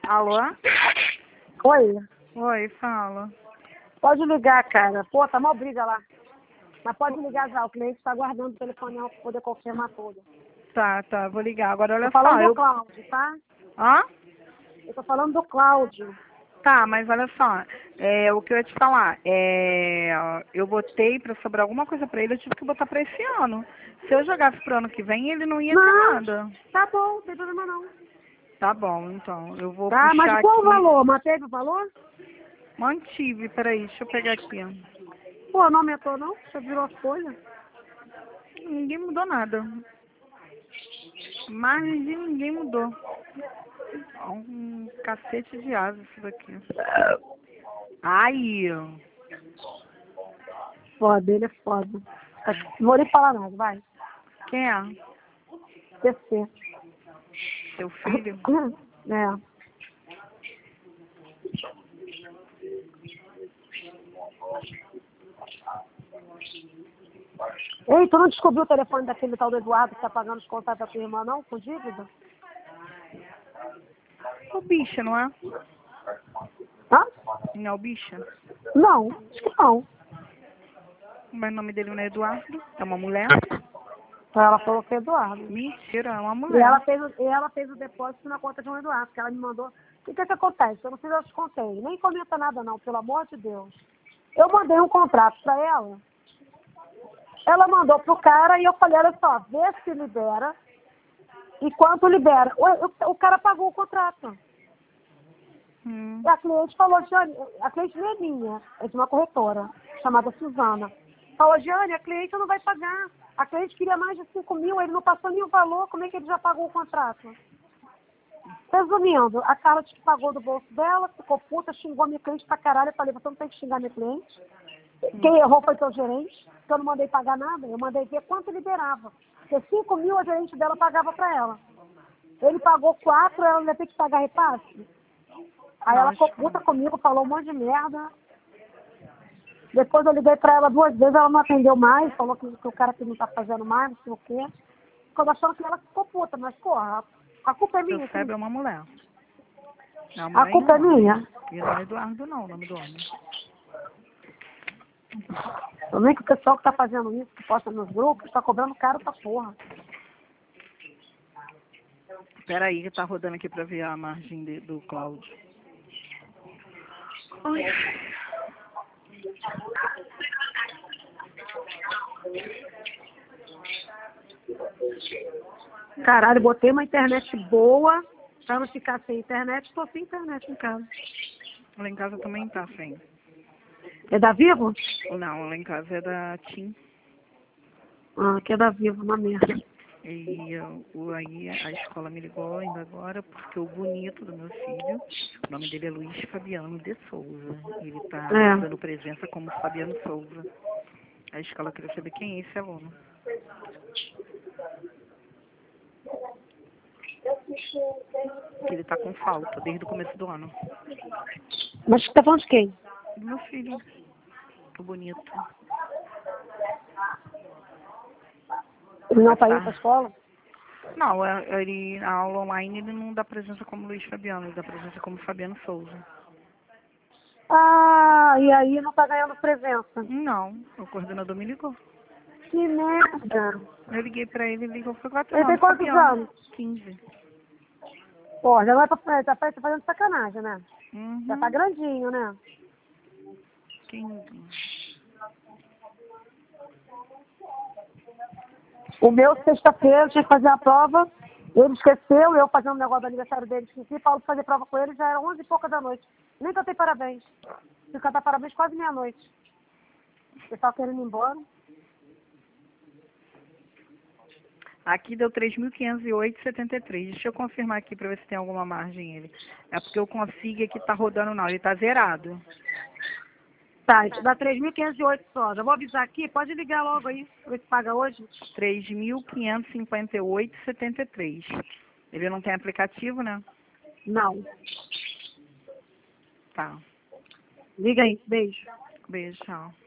Alô? Oi, Oi, fala. pode ligar, cara. Pô, tá mó briga lá. Mas pode ligar já, o cliente tá aguardando o telefone pra poder confirmar tudo. Tá, vou ligar. Agora Tô olha falando só, do Cláudio, tá? Hã? Eu tô falando do Cláudio. Tá, mas olha só, o que eu ia te falar, eu botei pra sobrar alguma coisa pra ele, eu tive que botar pra esse ano. Se eu jogasse pro ano que vem, ele não ia ter Não, nada. tá bom, não tem problema não. Tá bom, então, eu vou Tá, mas puxar qual o aqui. valor? Manteve o valor? Mantive, peraí, deixa eu pegar aqui. Pô, não aumentou não? Você virou as coisas? Ninguém mudou nada. Mas ninguém mudou. Um cacete de asa isso daqui. Ai, Foda, ele é foda. Não vou nem falar nada, vai. quem é? PC. Seu filho? É. Ei, tu não descobriu o telefone daquele tal do Eduardo que tá pagando os contatos da tua irmã, não? Com dívida? O bicha, não é? Hã? Não é o bicha? Não, acho que não. Mas o nome dele não é Eduardo? É uma mulher? Ela falou que é Eduardo. Mentira, é uma E ela mulher. fez o depósito na conta de um Eduardo, que ela me mandou. O que acontece? Eu não sei se eu te contei. Nem comenta nada não, pelo amor de Deus. Eu mandei um contrato para ela. Ela mandou pro cara e eu falei, olha só, vê se libera. E quanto libera? O cara pagou o contrato. Hum. E a cliente falou, Jane, a cliente não é minha, é de uma corretora, chamada Suzana. Falou, Jane, a cliente não vai pagar. A cliente queria mais de 5 mil, ele não passou nem o valor, como é que ele já pagou o contrato? Resumindo, a Carla que pagou do bolso dela, ficou puta, xingou minha cliente pra caralho. Eu falei, você não tem que xingar minha cliente. Quem errou foi teu gerente, que eu não mandei pagar nada, eu mandei ver quanto liberava. Porque 5 mil a gerente dela pagava pra ela. Ele pagou 4, ela ia ter que pagar repasse. Aí ela ficou puta comigo, falou um monte de merda. Depois eu liguei pra ela 2 vezes, ela não atendeu mais, falou que o cara que não tá fazendo mais, não sei o quê. Ficou achando que ela ficou puta, mas porra, a culpa é Seu minha. Feb é uma mulher. Não é uma A mulher e culpa é um homem. minha. E não é Eduardo não, o nome do homem. Também que o pessoal que tá fazendo isso, que posta nos grupos, tá cobrando caro pra porra. Peraí, que tá rodando aqui pra ver a margem do Cláudio. Ai. Caralho, botei uma internet boa pra não ficar sem internet, tô sem internet em casa. Lá em casa também tá sem. É da Vivo? Não, lá em casa é da TIM. Ah, que é da Vivo, uma merda. E aí a escola me ligou ainda agora porque o bonito do meu filho, o nome dele é Luiz Fabiano de Souza. Ele tá É. dando presença como Fabiano Souza. A escola queria saber quem é esse aluno. Que ele tá com falta desde o começo do ano. Mas você tá falando de quem? Do meu filho, o bonito. Ele não tá indo pra Tá. escola? Não, ele, a aula online ele não dá presença como Luiz Fabiano, ele dá presença como Fabiano Souza. Ah, e aí não tá ganhando presença. Não, o coordenador me ligou. Que merda. Eu liguei pra ele, ele ligou, foi 4 Ele tem anos, quantos Fabiano. anos? 15. Pô, já vai tá fazendo sacanagem, né? Já tá Uhum. grandinho, né? 15. O meu, sexta-feira, tinha que fazer a prova. Ele esqueceu, eu fazendo o negócio do aniversário dele, esqueci. Paulo fazer prova com ele, já era 11 e pouca da noite. Nem cantei parabéns. Fui cantar parabéns quase meia-noite. O pessoal querendo ir embora. Aqui deu 3.508,73. Deixa eu confirmar aqui pra ver se tem alguma margem ele. É porque eu consigo aqui, tá rodando não, ele tá zerado. Tá, isso dá 3.508 só. Já vou avisar aqui, pode ligar logo aí, pra ver se paga hoje. 3.558,73. Ele não tem aplicativo, né? Não. Tá. Liga aí, beijo. Beijo, tchau.